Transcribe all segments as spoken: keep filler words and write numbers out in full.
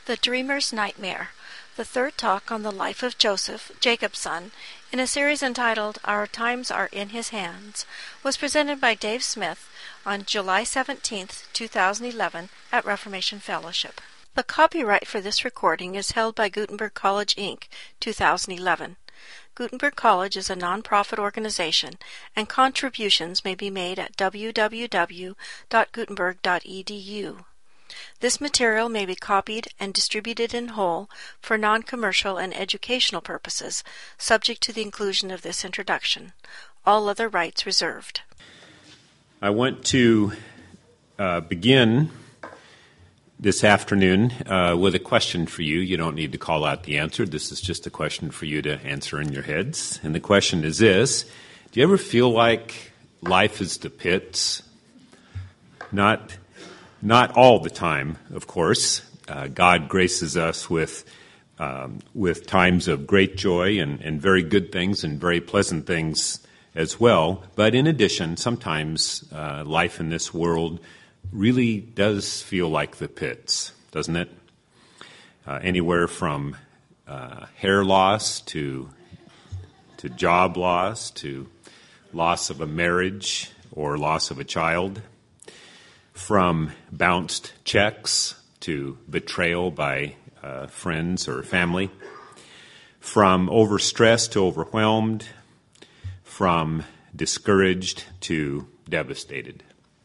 The Dreamer's Nightmare, the third talk on the life of Joseph, Jacob's son, in a series entitled Our Times Are in His Hands, was presented by Dave Smith on July seventeenth, two thousand eleven at Reformation Fellowship. The copyright for this recording is held by Gutenberg College, Incorporated, two thousand eleven. Gutenberg College is a non-profit organization, and contributions may be made at w w w dot gutenberg dot e d u. This material may be copied and distributed in whole for non-commercial and educational purposes, subject to the inclusion of this introduction. All other rights reserved. I want to uh, begin this afternoon uh, with a question for you. You don't need to call out the answer. This is just a question for you to answer in your heads. And the question is this: do you ever feel like life is the pits? Not Not all the time, of course. Uh, God graces us with um, with times of great joy and, and very good things and very pleasant things as well. But in addition, sometimes uh, life in this world really does feel like the pits, doesn't it? Uh, anywhere from uh, hair loss to to job loss to loss of a marriage or loss of a child. From bounced checks to betrayal by uh, friends or family, from overstressed to overwhelmed, from discouraged to devastated.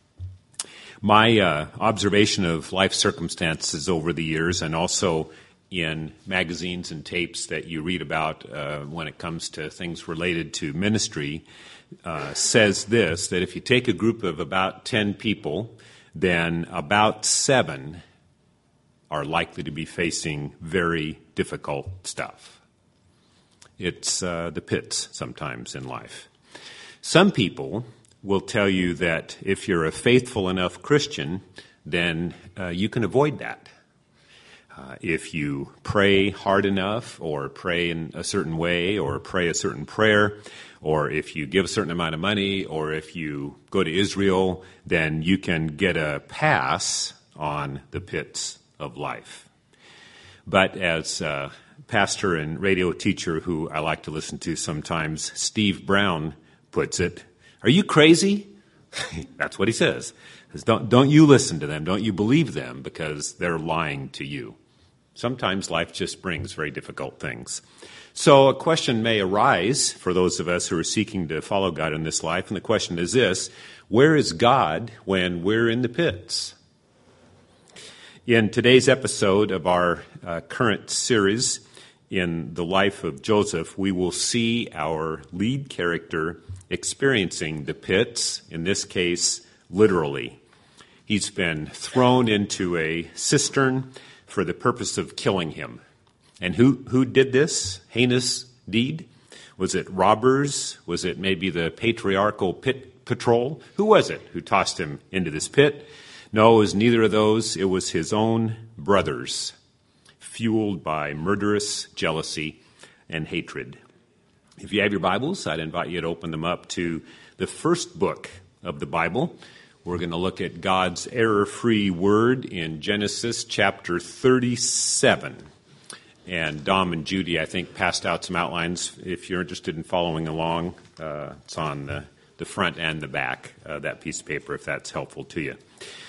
My uh, observation of life circumstances over the years, and also in magazines and tapes that you read about uh, when it comes to things related to ministry, uh, says this, that if you take a group of about ten people, then about seven are likely to be facing very difficult stuff. It's uh, the pits sometimes in life. Some people will tell you that if you're a faithful enough Christian, then uh, you can avoid that. Uh, if you pray hard enough, or pray in a certain way, or pray a certain prayer, or if you give a certain amount of money, or if you go to Israel, then you can get a pass on the pits of life. But as a pastor and radio teacher who I like to listen to sometimes, Steve Brown, puts it, are you crazy? That's what he says. He says, don't, don't you listen to them. Don't you believe them, because they're lying to you. Sometimes life just brings very difficult things. So a question may arise for those of us who are seeking to follow God in this life, and the question is this: where is God when we're in the pits? In today's episode of our uh, current series in the life of Joseph, we will see our lead character experiencing the pits, in this case, literally. He's been thrown into a cistern for the purpose of killing him. And who, who did this heinous deed? Was it robbers? Was it maybe the patriarchal pit patrol? Who was it who tossed him into this pit? No, it was neither of those. It was his own brothers, fueled by murderous jealousy and hatred. If you have your Bibles, I'd invite you to open them up to the first book of the Bible. We're going to look at God's error-free word in Genesis chapter thirty-seven. And Dom and Judy, I think, passed out some outlines. If you're interested in following along, uh, it's on the, the front and the back, uh, that piece of paper, if that's helpful to you.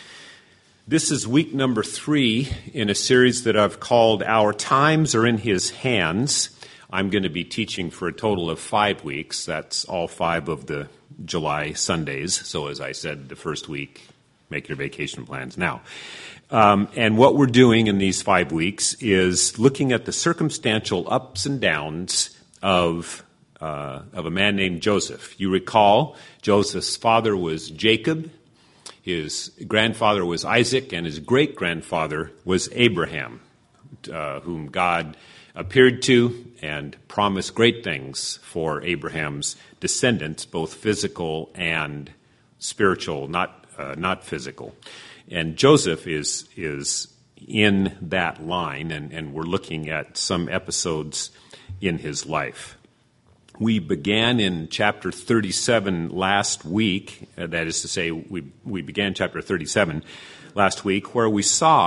This is week number three in a series that I've called Our Times Are in His Hands. I'm going to be teaching for a total of five weeks. That's all five of the July Sundays. So as I said, the first week, make your vacation plans now. Um, and what we're doing in these five weeks is looking at the circumstantial ups and downs of uh, of a man named Joseph. You recall, Joseph's father was Jacob, his grandfather was Isaac, and his great-grandfather was Abraham, uh, whom God appeared to and promised great things for Abraham's descendants, both physical and spiritual, not uh, not physical. And Joseph is is in that line, and, and we're looking at some episodes in his life. We began in chapter thirty-seven last week. Uh, that is to say, we we began chapter thirty-seven last week, where we saw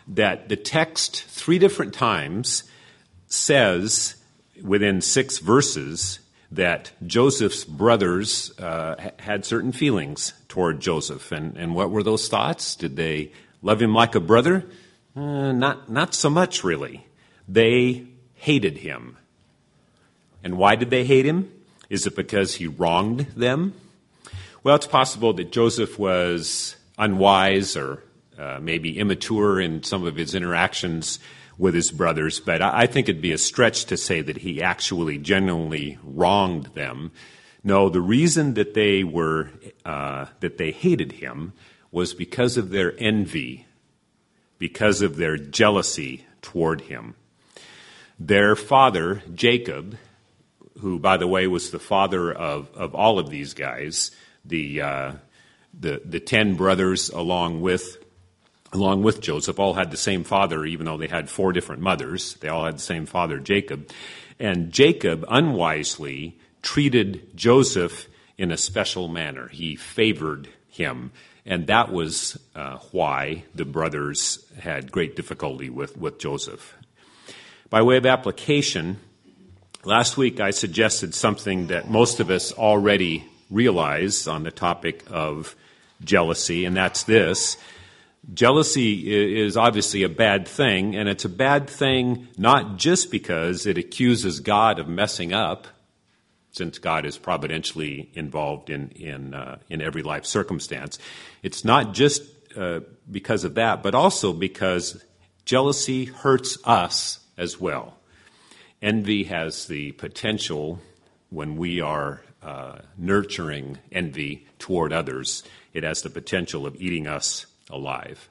that the text three different times says within six verses that Joseph's brothers uh, had certain feelings toward Joseph. And, and what were those thoughts? Did they love him like a brother? Uh, not, not so much, really. They hated him. And why did they hate him? Is it because he wronged them? Well, it's possible that Joseph was unwise or uh, maybe immature in some of his interactions with his brothers, but I think it'd be a stretch to say that he actually genuinely wronged them. No, the reason that they were uh, that they hated him was because of their envy, because of their jealousy toward him. Their father, Jacob, who, by the way, was the father of, of all of these guys, the uh, the the ten brothers, along with along with Joseph, all had the same father, even though they had four different mothers. They all had the same father, Jacob. And Jacob unwisely treated Joseph in a special manner. He favored him. And that was uh, why the brothers had great difficulty with, with Joseph. By way of application, last week I suggested something that most of us already realize on the topic of jealousy, and that's this. Jealousy is obviously a bad thing, and it's a bad thing not just because it accuses God of messing up, since God is providentially involved in in, uh, in every life circumstance. It's not just uh, because of that, but also because jealousy hurts us as well. Envy has the potential, when we are uh, nurturing envy toward others, it has the potential of eating us alive.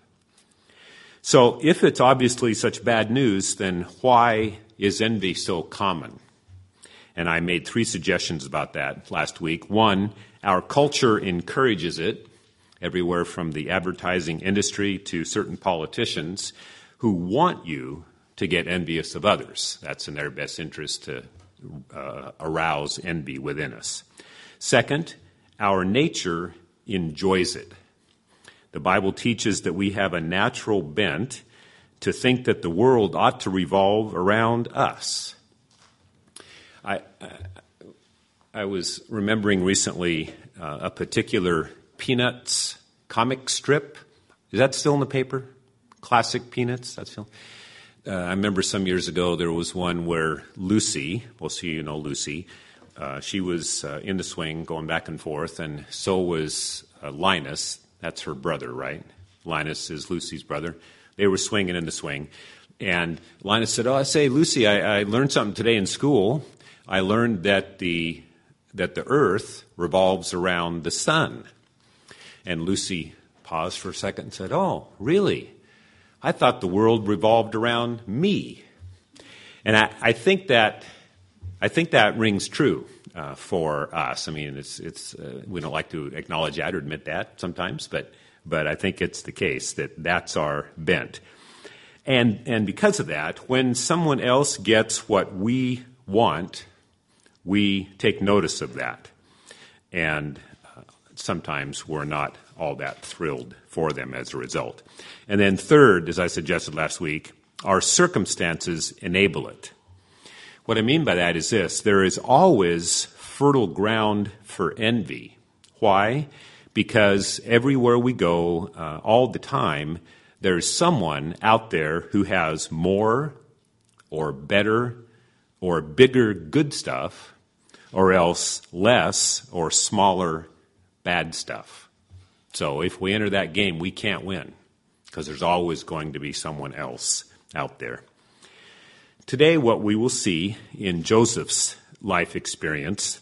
So if it's obviously such bad news, then why is envy so common? And I made three suggestions about that last week. One, our culture encourages it, everywhere from the advertising industry to certain politicians who want you to get envious of others. That's in their best interest to uh, arouse envy within us. Second, our nature enjoys it. The Bible teaches that we have a natural bent to think that the world ought to revolve around us. I, I, I was remembering recently uh, a particular Peanuts comic strip. Is that still in the paper? Classic Peanuts? That's still. Uh, I remember some years ago there was one where Lucy, we'll see you know Lucy, uh, she was uh, in the swing going back and forth, and so was uh, Linus. That's her brother, right? Linus is Lucy's brother. They were swinging in the swing. And Linus said, oh, I say, Lucy, I, I learned something today in school. I learned that the that the earth revolves around the sun. And Lucy paused for a second and said, oh, really? I thought the world revolved around me. And I, I think that I think that rings true. Uh, for us. I mean, it's it's uh, we don't like to acknowledge that or admit that sometimes, but but I think it's the case that that's our bent. And and because of that, when someone else gets what we want, we take notice of that. And uh, sometimes we're not all that thrilled for them as a result. And then third, as I suggested last week, our circumstances enable it. What I mean by that is this: there is always fertile ground for envy. Why? Because everywhere we go, uh, all the time, there's someone out there who has more or better or bigger good stuff, or else less or smaller bad stuff. So if we enter that game, we can't win, because there's always going to be someone else out there. Today, what we will see in Joseph's life experience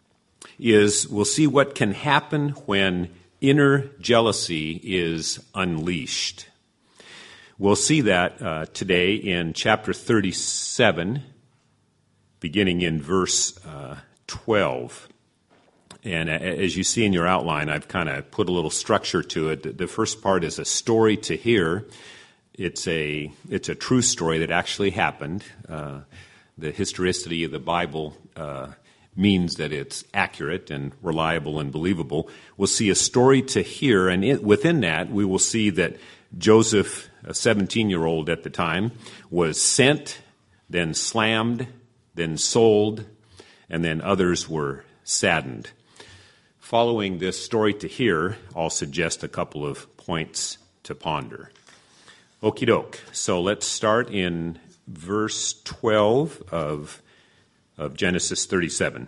is we'll see what can happen when inner jealousy is unleashed. We'll see that uh, today in chapter thirty-seven, beginning in verse uh, twelve. And as you see in your outline, I've kind of put a little structure to it. The first part is a story to hear. It's a it's a true story that actually happened. Uh, the historicity of the Bible uh, means that it's accurate and reliable and believable. We'll see a story to hear, and it, within that, we will see that Joseph, a seventeen-year-old at the time, was sent, then slammed, then sold, and then others were saddened. Following this story to here, I'll suggest a couple of points to ponder. Okie doke. So let's start in verse twelve of, of Genesis thirty-seven.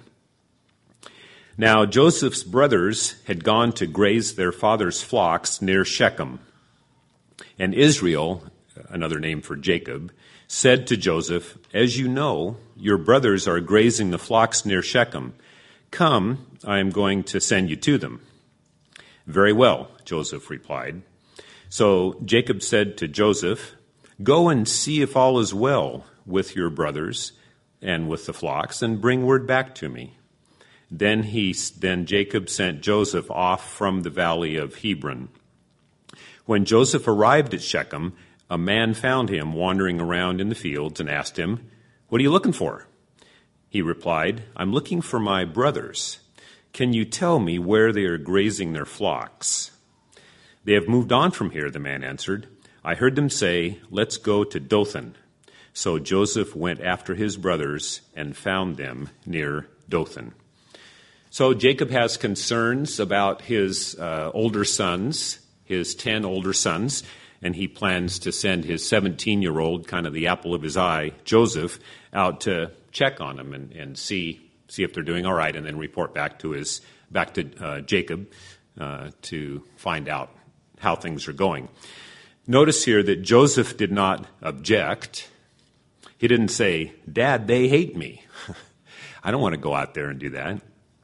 Now Joseph's brothers had gone to graze their father's flocks near Shechem. And Israel, another name for Jacob, said to Joseph, "As you know, your brothers are grazing the flocks near Shechem. Come, I am going to send you to them." "Very well," Joseph replied. So Jacob said to Joseph, "Go and see if all is well with your brothers and with the flocks, and bring word back to me." Then he, then Jacob sent Joseph off from the valley of Hebron. When Joseph arrived at Shechem, a man found him wandering around in the fields and asked him, "What are you looking for?" He replied, "I'm looking for my brothers. Can you tell me where they are grazing their flocks?" "They have moved on from here," the man answered. "I heard them say, 'Let's go to Dothan.'" So Joseph went after his brothers and found them near Dothan. So Jacob has concerns about his uh, older sons, his ten older sons, and he plans to send his seventeen-year-old, kind of the apple of his eye, Joseph, out to check on them and, and see see if they're doing all right, and then report back to his back to uh, Jacob uh, to find out how things are going. Notice here that Joseph did not object. He didn't say, "Dad, they hate me. I don't want to go out there and do that."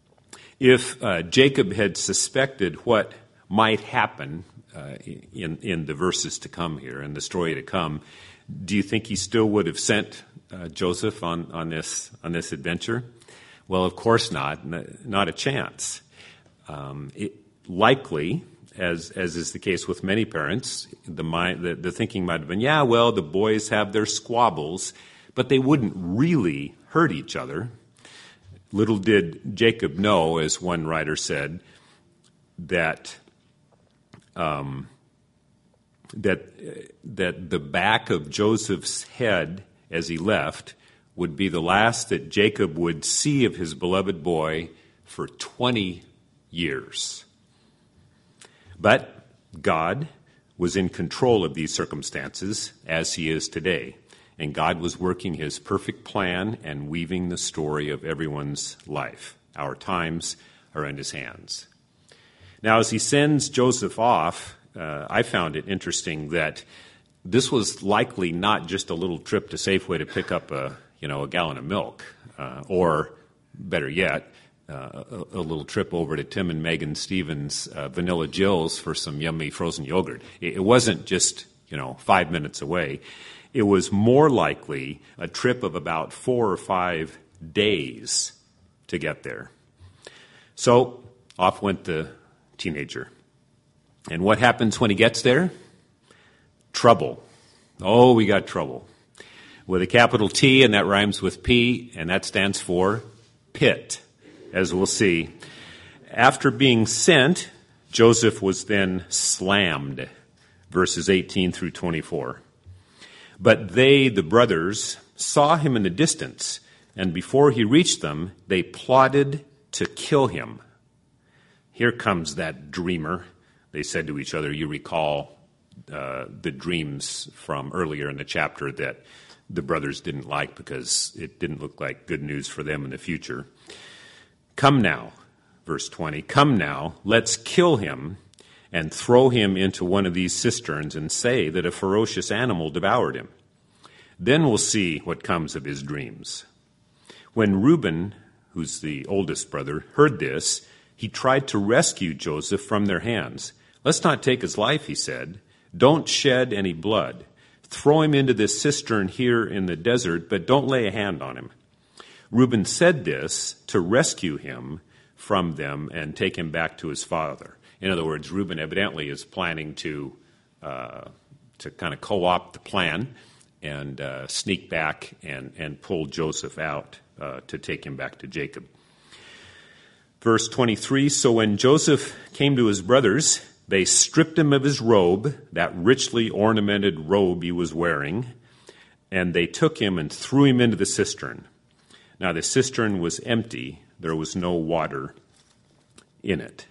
If uh, Jacob had suspected what might happen uh, in, in the verses to come here, in the story to come, do you think he still would have sent uh, Joseph on, on this on this adventure? Well, of course not. Not a chance. Um, it, likely, as as is the case with many parents, the, mind, the the thinking might have been, yeah, well, the boys have their squabbles, but they wouldn't really hurt each other. Little did Jacob know, as one writer said, that um, that that the back of Joseph's head as he left would be the last that Jacob would see of his beloved boy for twenty years. But God was in control of these circumstances, as he is today. And God was working his perfect plan and weaving the story of everyone's life. Our times are in his hands. Now, as he sends Joseph off, uh, I found it interesting that this was likely not just a little trip to Safeway to pick up a, you know, a gallon of milk, uh, or better yet, uh, a, a little trip over to Tim and Megan Stevens' uh, Vanilla Jill's for some yummy frozen yogurt. It, it wasn't just, you know, five minutes away. It was more likely a trip of about four or five days to get there. So off went the teenager. And what happens when he gets there? Trouble. Oh, we got trouble. With a capital T, and that rhymes with P, and that stands for pit, as we'll see. After being sent, Joseph was then slammed, verses eighteen through twenty-four. But they, the brothers, saw him in the distance, and before he reached them, they plotted to kill him. "Here comes that dreamer," they said to each other. You recall uh, the dreams from earlier in the chapter that the brothers didn't like because it didn't look like good news for them in the future. "Come now," verse twenty, "come now, let's kill him and throw him into one of these cisterns and say that a ferocious animal devoured him. Then we'll see what comes of his dreams." When Reuben, who's the oldest brother, heard this, he tried to rescue Joseph from their hands. "Let's not take his life," he said. "Don't shed any blood. Throw him into this cistern here in the desert, but don't lay a hand on him." Reuben said this to rescue him from them and take him back to his father. In other words, Reuben evidently is planning to uh, to kind of co-opt the plan and uh, sneak back and, and pull Joseph out uh, to take him back to Jacob. Verse twenty-three, "So when Joseph came to his brothers, they stripped him of his robe, that richly ornamented robe he was wearing, and they took him and threw him into the cistern. Now the cistern was empty. There was no water in it.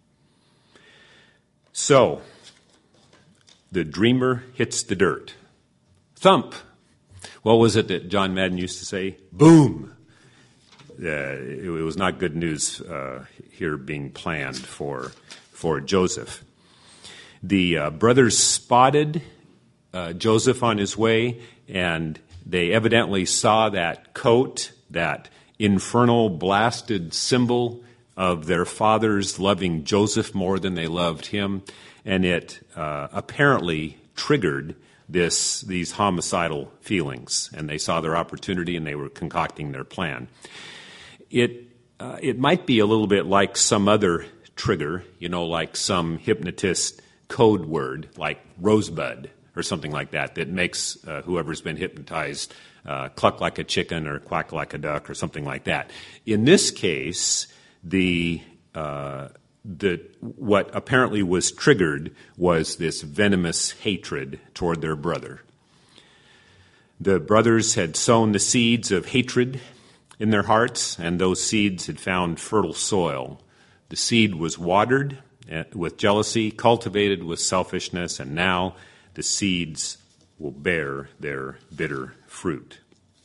So, the dreamer hits the dirt. Thump. What was it that John Madden used to say? Boom. Uh, it, it was not good news uh, here being planned for for Joseph. The uh, brothers spotted uh, Joseph on his way, and they evidently saw that coat, that infernal blasted symbol of their fathers loving Joseph more than they loved him, and it uh, apparently triggered this these homicidal feelings, and they saw their opportunity and they were concocting their plan. It uh, it might be a little bit like some other trigger, you know, like some hypnotist code word, like rosebud or something like that, that makes uh, whoever's been hypnotized uh, cluck like a chicken or quack like a duck or something like that. In this case, the uh, the what apparently was triggered was this venomous hatred toward their brother. The brothers had sown the seeds of hatred in their hearts, and those seeds had found fertile soil. The seed was watered with jealousy, cultivated with selfishness, and now the seeds will bear their bitter fruit.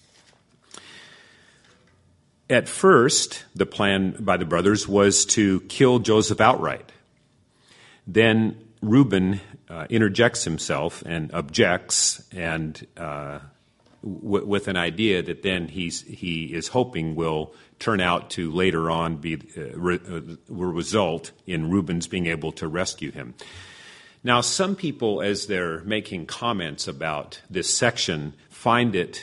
At first, the plan by the brothers was to kill Joseph outright. Then Reuben uh, interjects himself and objects, and uh, w- with an idea that then he's, he is hoping will turn out to later on be uh, re- uh, result in Reuben's being able to rescue him. Now, some people, as they're making comments about this section, find it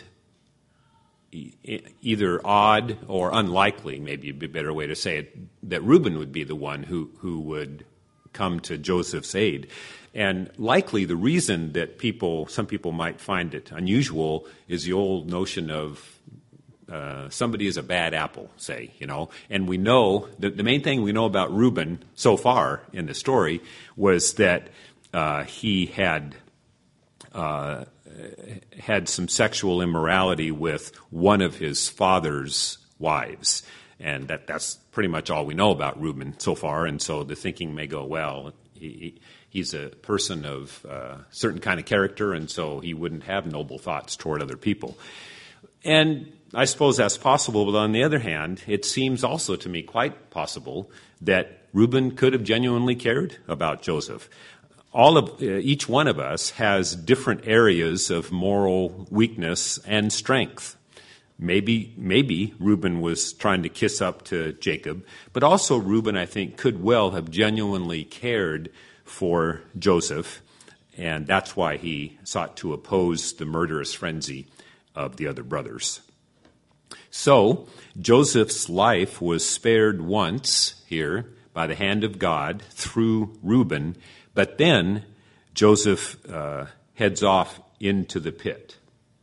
either odd or unlikely, maybe a better way to say it, that Reuben would be the one who, who would come to Joseph's aid. And likely the reason that people, some people might find it unusual is the old notion of uh, somebody is a bad apple, say, you know. And we know, the, the main thing we know about Reuben so far in the story was that uh, he had uh, had some sexual immorality with one of his father's wives. And that, that's pretty much all we know about Reuben so far. And so the thinking may go, well, he, he's a person of a uh, certain kind of character, and so he wouldn't have noble thoughts toward other people. And I suppose that's possible, but on the other hand, it seems also to me quite possible that Reuben could have genuinely cared about Joseph. All of uh, each one of us has different areas of moral weakness and strength. Maybe, maybe Reuben was trying to kiss up to Jacob, but also Reuben, I think, could well have genuinely cared for Joseph, and that's why he sought to oppose the murderous frenzy of the other brothers. So, Joseph's life was spared once here by the hand of God through Reuben, but then Joseph uh, heads off into the pit.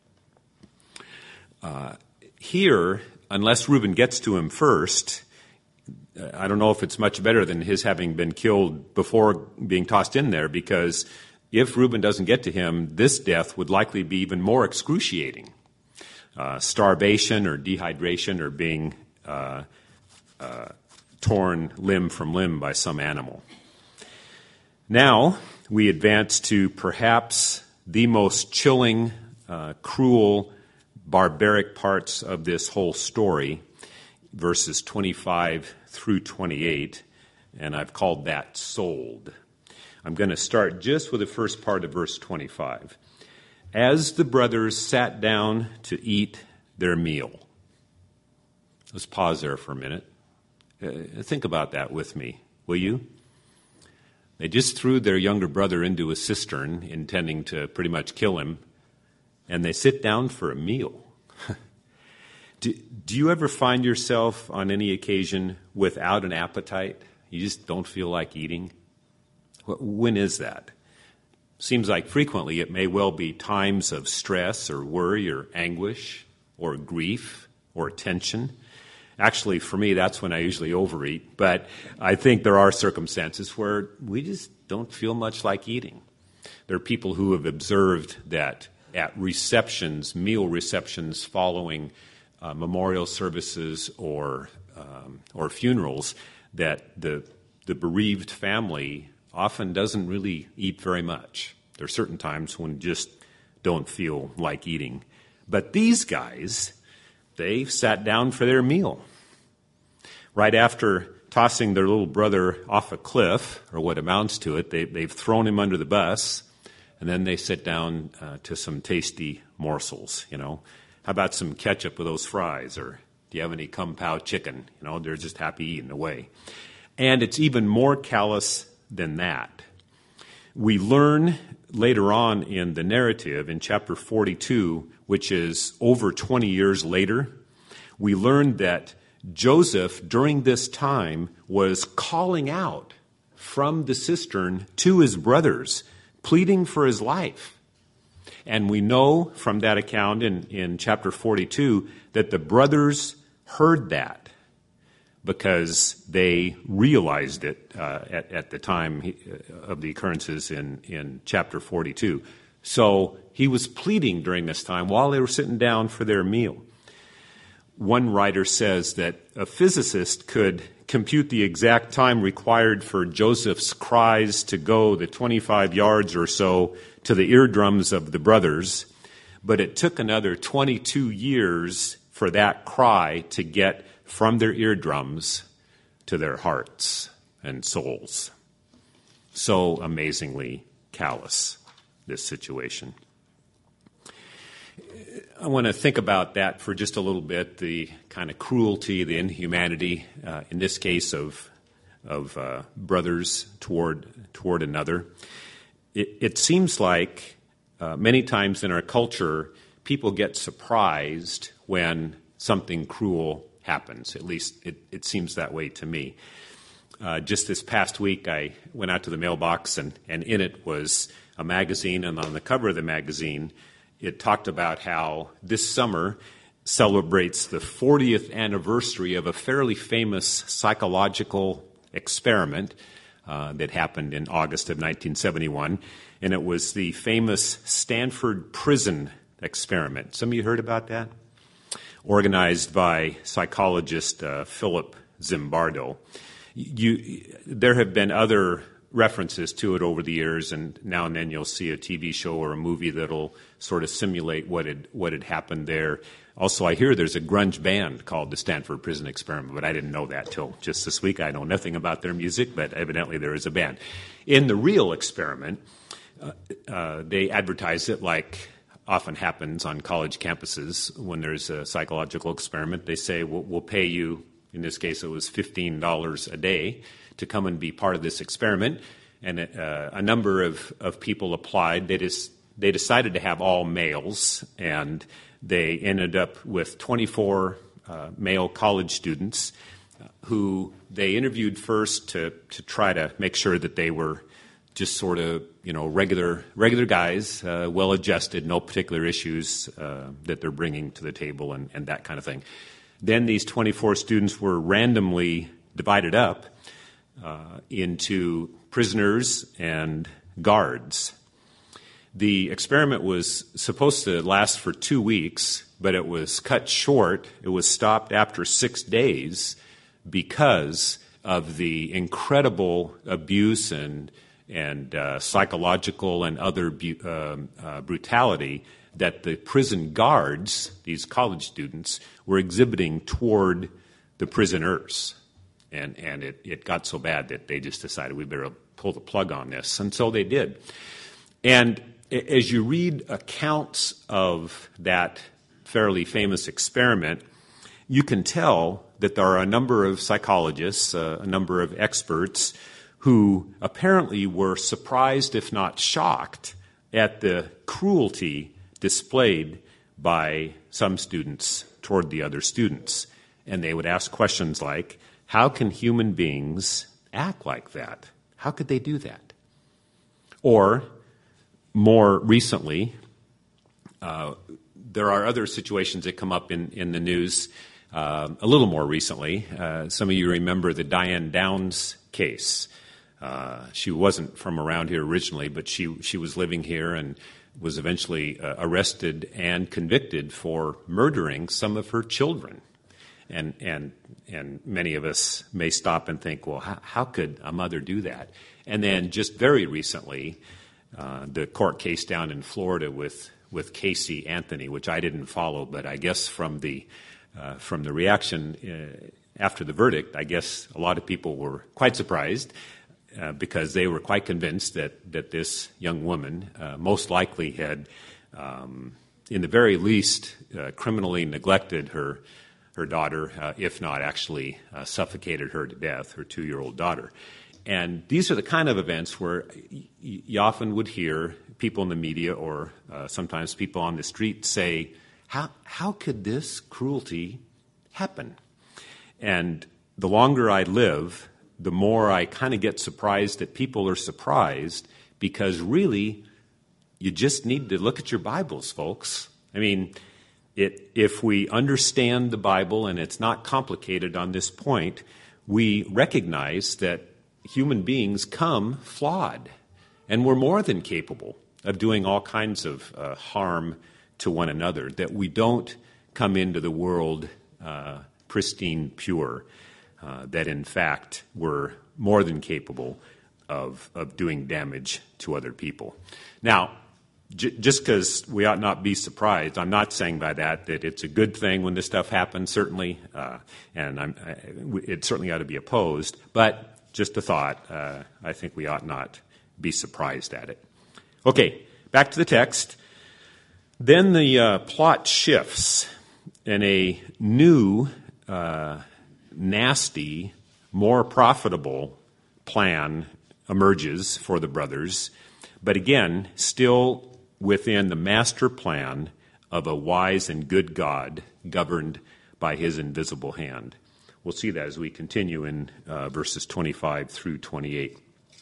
Uh, here, unless Reuben gets to him first, uh, I don't know if it's much better than his having been killed before being tossed in there, because if Reuben doesn't get to him, this death would likely be even more excruciating. Uh, starvation or dehydration or being uh, uh, torn limb from limb by some animal. Now we advance to perhaps the most chilling, uh, cruel, barbaric parts of this whole story, verses twenty-five through twenty-eight, and I've called that sold. I'm going to start just with the first part of verse twenty-five. As the brothers sat down to eat their meal. Let's pause there for a minute. Uh, think about that with me, will you? They just threw their younger brother into a cistern, intending to pretty much kill him, and they sit down for a meal. do, do you ever find yourself on any occasion without an appetite? You just don't feel like eating? When is that? Seems like frequently it may well be times of stress or worry or anguish or grief or tension. Actually, for me, that's when I usually overeat. But I think there are circumstances where we just don't feel much like eating. There are people who have observed that at receptions, meal receptions following uh, memorial services or um, or funerals, that the the bereaved family often doesn't really eat very much. There are certain times when just don't feel like eating. But these guys, they sat down for their meal. Right after tossing their little brother off a cliff, or what amounts to it, they, they've thrown him under the bus, and then they sit down uh, to some tasty morsels, you know. How about some ketchup with those fries, or do you have any kung pao chicken? You know, they're just happy eating away. And it's even more callous than that. We learn later on in the narrative, in chapter forty-two, which is over twenty years later, we learn that Joseph, during this time, was calling out from the cistern to his brothers, pleading for his life. And we know from that account in, in chapter forty-two that the brothers heard that because they realized it uh, at, at the time he, uh, of the occurrences in, in chapter forty-two. So he was pleading during this time while they were sitting down for their meal. One writer says that a physicist could compute the exact time required for Joseph's cries to go the twenty-five yards or so to the eardrums of the brothers, but it took another twenty-two years for that cry to get from their eardrums to their hearts and souls. So amazingly callous, this situation. I want to think about that for just a little bit, the kind of cruelty, the inhumanity, uh, in this case of of uh, brothers toward toward another. It, it seems like uh, many times in our culture, people get surprised when something cruel happens. At least it, it seems that way to me. Uh, just this past week, I went out to the mailbox, and, and in it was a magazine, and on the cover of the magazine, it talked about how this summer celebrates the fortieth anniversary of a fairly famous psychological experiment uh, that happened in August of nineteen seventy-one, and it was the famous Stanford Prison Experiment. Some of you heard about that? Organized by psychologist uh, Philip Zimbardo. You, there have been other references to it over the years, and now and then you'll see a T V show or a movie that'll sort of simulate what had what had happened there. Also, I hear there's a grunge band called the Stanford Prison Experiment, but I didn't know that till just this week. I know nothing about their music, but evidently there is a band. In the real experiment, uh, uh, they advertise it like often happens on college campuses when there's a psychological experiment. They say, we'll, we'll pay you, in this case it was fifteen dollars a day, to come and be part of this experiment. And uh, a number of, of people applied. They just they decided to have all males, and they ended up with twenty-four uh, male college students uh, who they interviewed first to, to try to make sure that they were just sort of, you know, regular regular guys, uh, well-adjusted, no particular issues uh, that they're bringing to the table, and, and that kind of thing. Then these twenty-four students were randomly divided up uh, into prisoners and guards. The experiment was supposed to last for two weeks, but it was cut short. It was stopped after six days because of the incredible abuse and and uh, psychological and other bu- uh, uh, brutality that the prison guards, these college students, were exhibiting toward the prisoners. And and it, it got so bad that they just decided we better pull the plug on this. And so they did. And as you read accounts of that fairly famous experiment, you can tell that there are a number of psychologists, uh, a number of experts who apparently were surprised, if not shocked, at the cruelty displayed by some students toward the other students. And they would ask questions like, how can human beings act like that? How could they do that? Or, more recently, uh, there are other situations that come up in, in the news uh, a little more recently. Uh, some of you remember the Diane Downs case. Uh, she wasn't from around here originally, but she, she was living here and was eventually uh, arrested and convicted for murdering some of her children. And and and many of us may stop and think, well, how, how could a mother do that? And then just very recently, uh, the court case down in Florida with, with Casey Anthony, which I didn't follow, but I guess from the uh, from the reaction uh, after the verdict, I guess a lot of people were quite surprised. Uh, because they were quite convinced that, that this young woman uh, most likely had, um, in the very least, uh, criminally neglected her her daughter, uh, if not actually uh, suffocated her to death, her two-year-old daughter. And these are the kind of events where y- you often would hear people in the media or uh, sometimes people on the street say, how, how could this cruelty happen? And the longer I live, the more I kind of get surprised that people are surprised, because really, you just need to look at your Bibles, folks. I mean, it, if we understand the Bible, and it's not complicated on this point, we recognize that human beings come flawed, and we're more than capable of doing all kinds of uh, harm to one another, that we don't come into the world uh, pristine, pure. Uh, that in fact we're more than capable of, of doing damage to other people. Now, j- just because we ought not be surprised, I'm not saying by that that it's a good thing when this stuff happens, certainly, uh, and I'm, I, it certainly ought to be opposed, but just a thought, uh, I think we ought not be surprised at it. Okay, back to the text. Then the uh, plot shifts, and a new uh nasty, more profitable plan emerges for the brothers, but again, still within the master plan of a wise and good God governed by his invisible hand. We'll see that as we continue in uh, verses twenty-five through twenty-eight.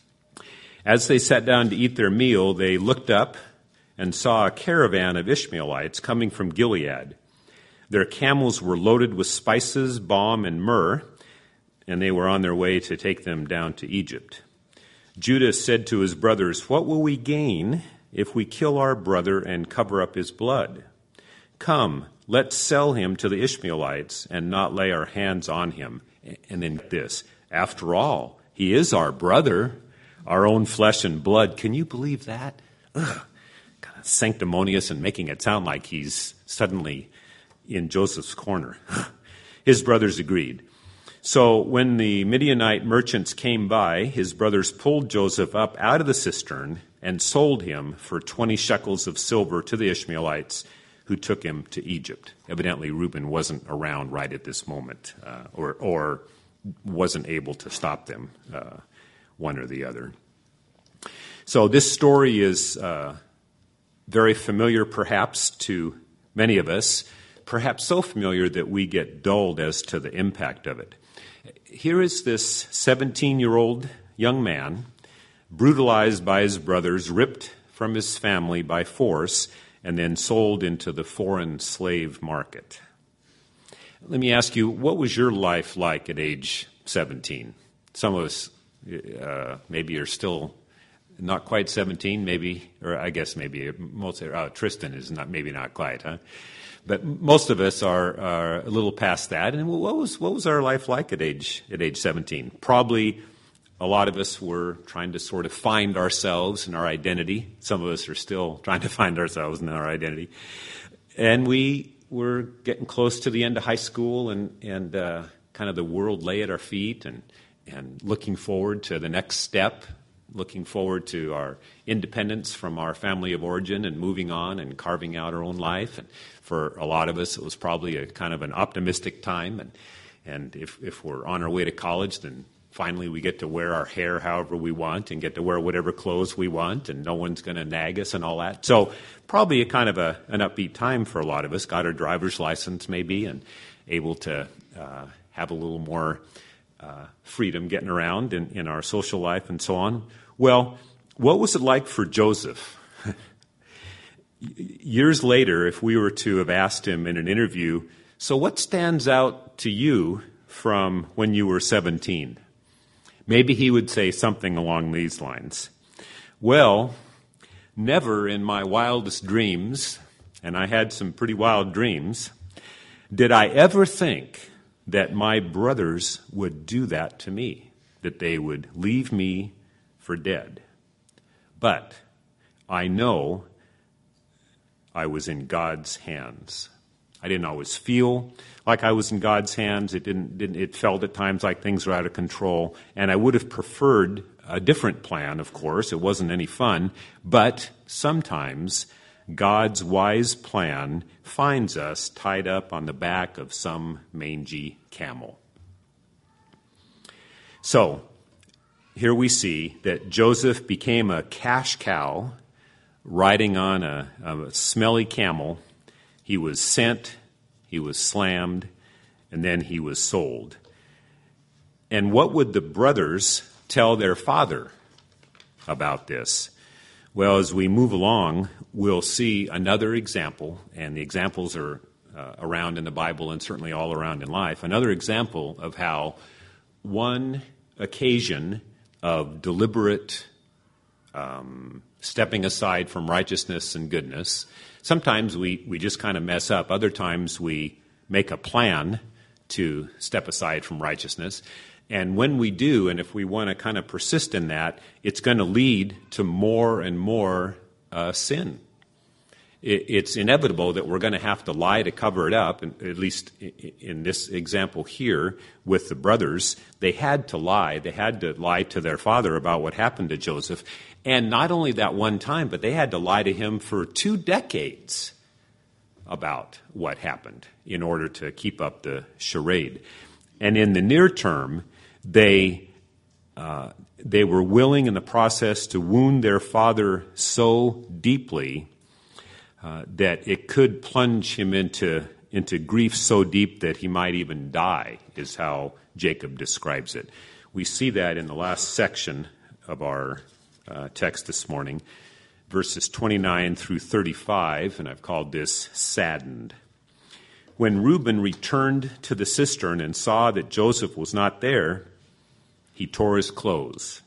As they sat down to eat their meal, they looked up and saw a caravan of Ishmaelites coming from Gilead. Their camels were loaded with spices, balm, and myrrh, and they were on their way to take them down to Egypt. Judah said to his brothers, "What will we gain if we kill our brother and cover up his blood? Come, let's sell him to the Ishmaelites and not lay our hands on him." And then this, after all, he is our brother, our own flesh and blood. Can you believe that? Ugh, kind of sanctimonious and making it sound like he's suddenly in Joseph's corner. His brothers agreed. So when the Midianite merchants came by, his brothers pulled Joseph up out of the cistern and sold him for twenty shekels of silver to the Ishmaelites, who took him to Egypt. Evidently, Reuben wasn't around right at this moment, uh, or, or wasn't able to stop them, uh, one or the other. So this story is uh, very familiar, perhaps, to many of us, perhaps so familiar that we get dulled as to the impact of it. Here is this seventeen-year-old young man, brutalized by his brothers, ripped from his family by force, and then sold into the foreign slave market. Let me ask you, what was your life like at age seventeen? Some of us uh, maybe are still not quite seventeen, maybe, or I guess maybe most. Uh, Tristan is not, maybe not quite, huh? But most of us are, are a little past that. And what was what was our life like at age at age seventeen? Probably a lot of us were trying to sort of find ourselves and our identity. Some of us are still trying to find ourselves and our identity. And we were getting close to the end of high school, and and uh, kind of the world lay at our feet, and and looking forward to the next step. Looking forward to our independence from our family of origin and moving on and carving out our own life. And for a lot of us, it was probably a kind of an optimistic time. And and if, if we're on our way to college, then finally we get to wear our hair however we want and get to wear whatever clothes we want, and no one's going to nag us and all that. So probably a kind of a, an upbeat time for a lot of us. Got our driver's license maybe, and able to uh, have a little more uh, freedom getting around in, in our social life and so on. Well, what was it like for Joseph? Years later, if we were to have asked him in an interview, so what stands out to you from when you were seventeen? Maybe he would say something along these lines. Well, never in my wildest dreams, and I had some pretty wild dreams, did I ever think that my brothers would do that to me, that they would leave me for dead. But I know I was in God's hands. I didn't always feel like I was in God's hands. It didn't, didn't. It felt at times like things were out of control, and I would have preferred a different plan, of course. It wasn't any fun, but sometimes God's wise plan finds us tied up on the back of some mangy camel. So, here we see that Joseph became a cash cow riding on a, a smelly camel. He was sent, he was slammed, and then he was sold. And what would the brothers tell their father about this? Well, as we move along, we'll see another example, and the examples are uh, around in the Bible and certainly all around in life, another example of how one occasion of deliberate um, stepping aside from righteousness and goodness. Sometimes we, we just kind of mess up. Other times we make a plan to step aside from righteousness. And when we do, and if we want to kind of persist in that, it's going to lead to more and more uh, sin. It, it's inevitable that we're going to have to lie to cover it up, and at least in this example here with the brothers, they had to lie. They had to lie to their father about what happened to Joseph. And not only that one time, but they had to lie to him for two decades about what happened in order to keep up the charade. And in the near term, they uh, they were willing in the process to wound their father so deeply uh, that it could plunge him into into grief so deep that he might even die, is how Jacob describes it. We see that in the last section of our uh, text this morning, verses twenty-nine through thirty-five, and I've called this saddened. When Reuben returned to the cistern and saw that Joseph was not there, he tore his clothes.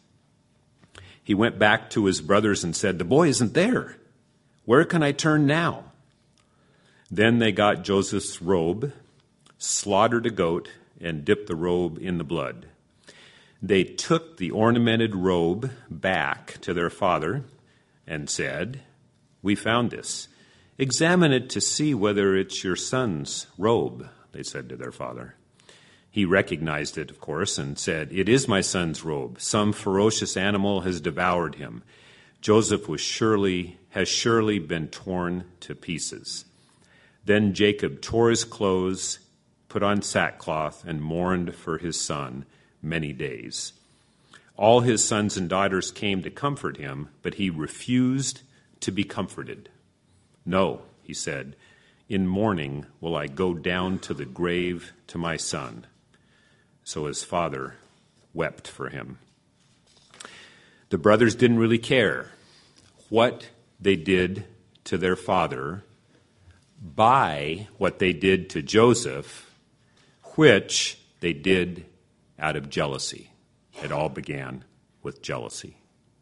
He went back to his brothers and said, "The boy isn't there. Where can I turn now?" Then they got Joseph's robe, slaughtered a goat, and dipped the robe in the blood. They took the ornamented robe back to their father and said, "We found this. Examine it to see whether it's your son's robe," they said to their father. He recognized it, of course, and said, "It is my son's robe. Some ferocious animal has devoured him. Joseph was surely has surely been torn to pieces." Then Jacob tore his clothes, put on sackcloth, and mourned for his son many days. All his sons and daughters came to comfort him, but he refused to be comforted. "No," he said, "in mourning will I go down to the grave to my son." So his father wept for him. The brothers didn't really care what they did to their father by what they did to Joseph, which they did out of jealousy. It all began with jealousy.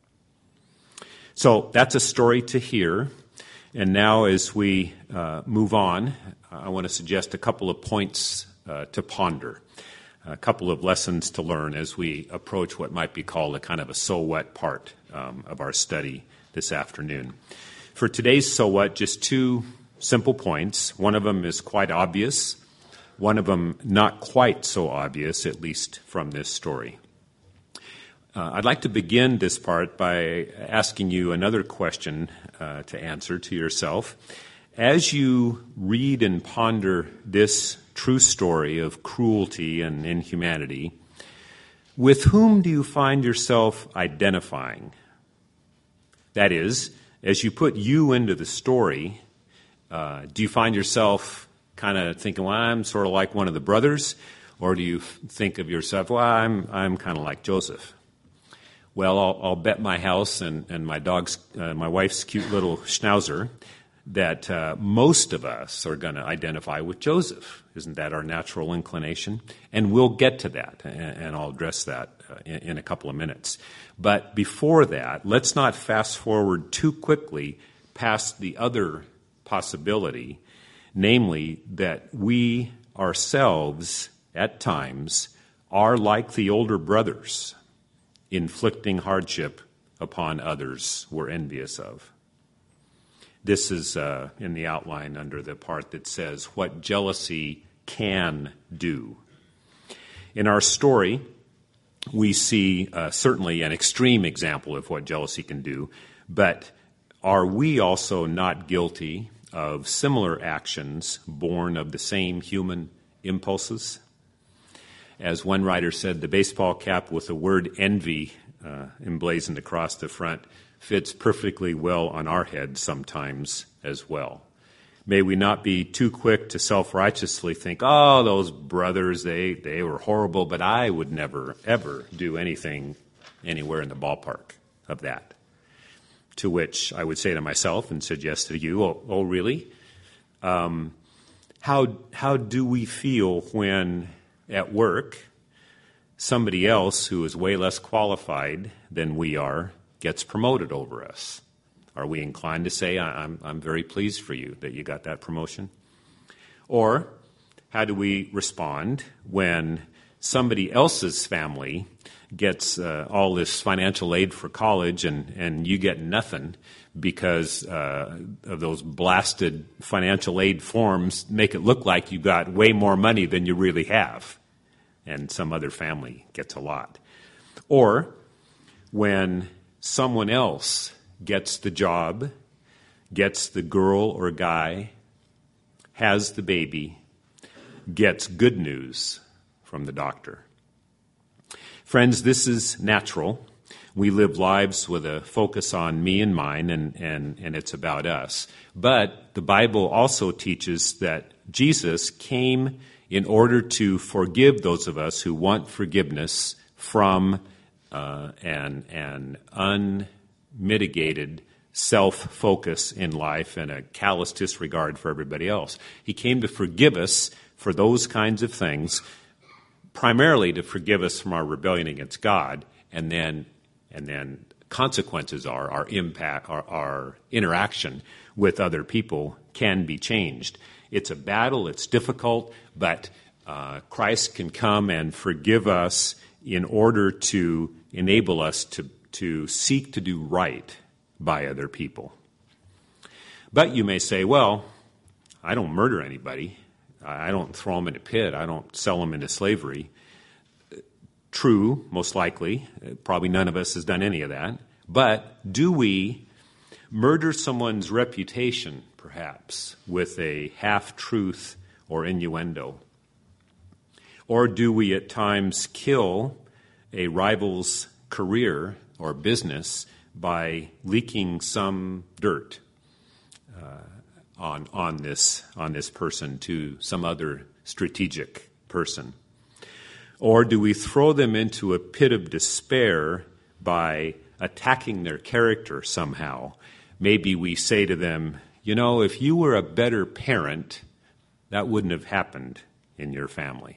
So that's a story to hear. And now as we uh, move on, I want to suggest a couple of points uh, to ponder, a couple of lessons to learn as we approach what might be called a kind of a so what part um, of our study this afternoon. For today's so what, just two simple points. One of them is quite obvious. One of them not quite so obvious, at least from this story. Uh, I'd like to begin this part by asking you another question uh, to answer to yourself. As you read and ponder this true story of cruelty and inhumanity, with whom do you find yourself identifying? That is, as you put you into the story, uh, do you find yourself kind of thinking, well, I'm sort of like one of the brothers? Or do you think of yourself, well, I'm I'm kind of like Joseph? Well, I'll, I'll bet my house and, and my dog's, uh, my wife's cute little schnauzer that uh, most of us are going to identify with Joseph. Isn't that our natural inclination? And we'll get to that, and, and I'll address that uh, in, in a couple of minutes. But before that, let's not fast forward too quickly past the other possibility, namely that we ourselves at times are like the older brothers, inflicting hardship upon others we're envious of. This is uh, in the outline under the part that says what jealousy can do. In our story, we see uh, certainly an extreme example of what jealousy can do, but are we also not guilty of similar actions born of the same human impulses? As one writer said, the baseball cap with the word envy uh, emblazoned across the front fits perfectly well on our heads sometimes as well. May we not be too quick to self-righteously think, oh, those brothers, they, they were horrible, but I would never, ever do anything anywhere in the ballpark of that. To which I would say to myself and suggest to you, oh, oh really? Um, how, how do we feel when at work somebody else who is way less qualified than we are gets promoted over us? Are we inclined to say, I'm, I'm very pleased for you that you got that promotion? Or how do we respond when somebody else's family gets uh, all this financial aid for college and, and you get nothing because uh, of those blasted financial aid forms make it look like you got way more money than you really have, and some other family gets a lot? Or when someone else gets the job, gets the girl or guy, has the baby, gets good news from the doctor. Friends, this is natural. We live lives with a focus on me and mine, and, and, and it's about us. But the Bible also teaches that Jesus came in order to forgive those of us who want forgiveness from uh, an, an unmitigated self-focus in life and a callous disregard for everybody else. He came to forgive us for those kinds of things, primarily to forgive us from our rebellion against God, and then and then consequences are our impact, our, our interaction with other people can be changed. It's a battle, it's difficult, but uh, Christ can come and forgive us in order to enable us to, to seek to do right by other people. But you may say, well, I don't murder anybody. I don't throw them in a pit. I don't sell them into slavery. True, most likely. Probably none of us has done any of that. But do we murder someone's reputation, perhaps, with a half-truth or innuendo? Or do we at times kill a rival's career or business by leaking some dirt uh, on on this on this person to some other strategic person? Or do we throw them into a pit of despair by attacking their character somehow? Maybe we say to them, you know, if you were a better parent, that wouldn't have happened in your family.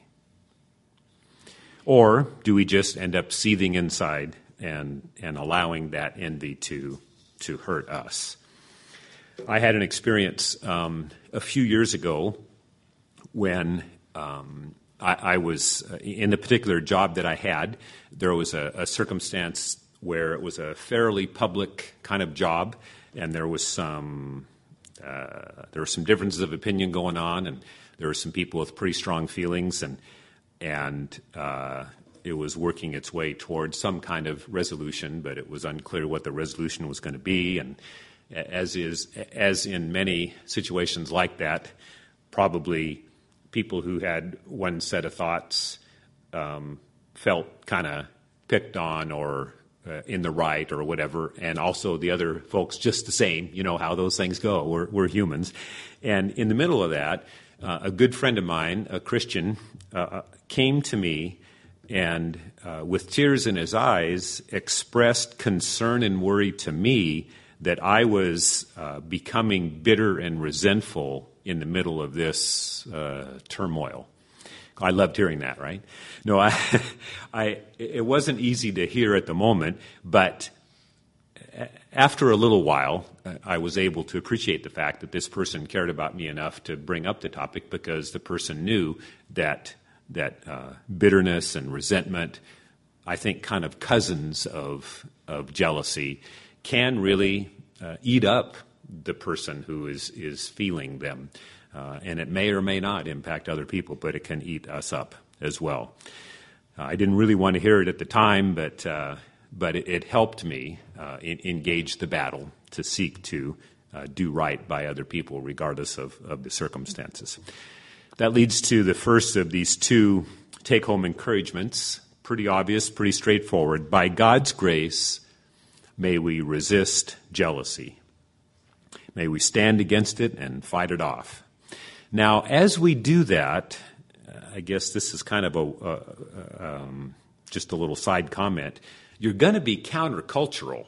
Or do we just end up seething inside and and allowing that envy to to hurt us? I had an experience um, a few years ago when um, I, I was uh, in the particular job that I had. There was a, a circumstance where it was a fairly public kind of job, and there was some uh, there were some differences of opinion going on, and there were some people with pretty strong feelings, and and uh, it was working its way towards some kind of resolution, but it was unclear what the resolution was going to be. And as is as in many situations like that, probably people who had one set of thoughts um, felt kind of picked on or uh, in the right or whatever, and also the other folks just the same. You know how those things go. We're, we're humans. And in the middle of that, uh, a good friend of mine, a Christian, uh, came to me and uh, with tears in his eyes expressed concern and worry to me that I was uh, becoming bitter and resentful in the middle of this uh, turmoil. I loved hearing that, right? No, I, I, it wasn't easy to hear at the moment, but after a little while, I was able to appreciate the fact that this person cared about me enough to bring up the topic, because the person knew that that uh, bitterness and resentment, I think kind of cousins of of jealousy, can really uh, eat up the person who is, is feeling them. Uh, and it may or may not impact other people, but it can eat us up as well. Uh, I didn't really want to hear it at the time, but uh, but it, it helped me uh, in, engage the battle to seek to uh, do right by other people, regardless of, of the circumstances. That leads to the first of these two take-home encouragements. Pretty obvious, pretty straightforward. By God's grace, may we resist jealousy. May we stand against it and fight it off. Now, as we do that, I guess this is kind of a uh, um, just a little side comment. You're going to be countercultural.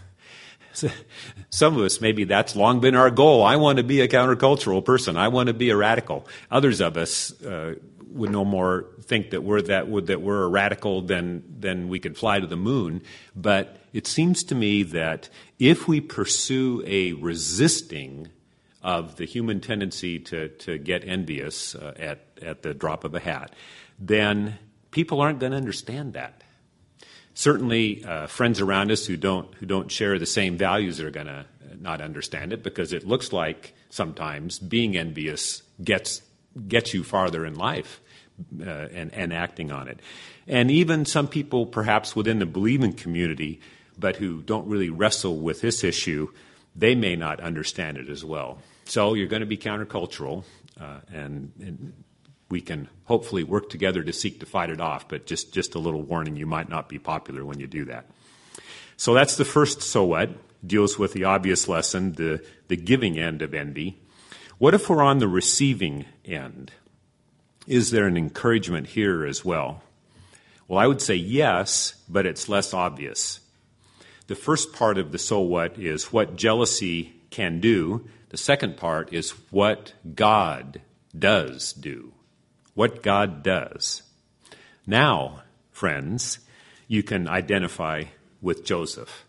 Some of us, maybe that's long been our goal. I want to be a countercultural person. I want to be a radical. Others of us uh, would no more think that we're that would that we're a radical than than we could fly to the moon. But it seems to me that if we pursue a resisting of the human tendency to, to get envious uh, at, at the drop of a hat, then people aren't going to understand that. Certainly, uh, friends around us who don't who don't share the same values are going to not understand it, because it looks like sometimes being envious gets gets you farther in life uh, and, and acting on it. And even some people perhaps within the believing community, but who don't really wrestle with this issue, they may not understand it as well. So you're going to be countercultural, uh, and, and we can hopefully work together to seek to fight it off, but just, just a little warning, you might not be popular when you do that. So that's the first so what, deals with the obvious lesson, the, the giving end of envy. What if we're on the receiving end? Is there an encouragement here as well? Well, I would say yes, but it's less obvious. The first part of the so what is what jealousy can do. The second part is what God does do. What God does. Now, friends, you can identify with Joseph.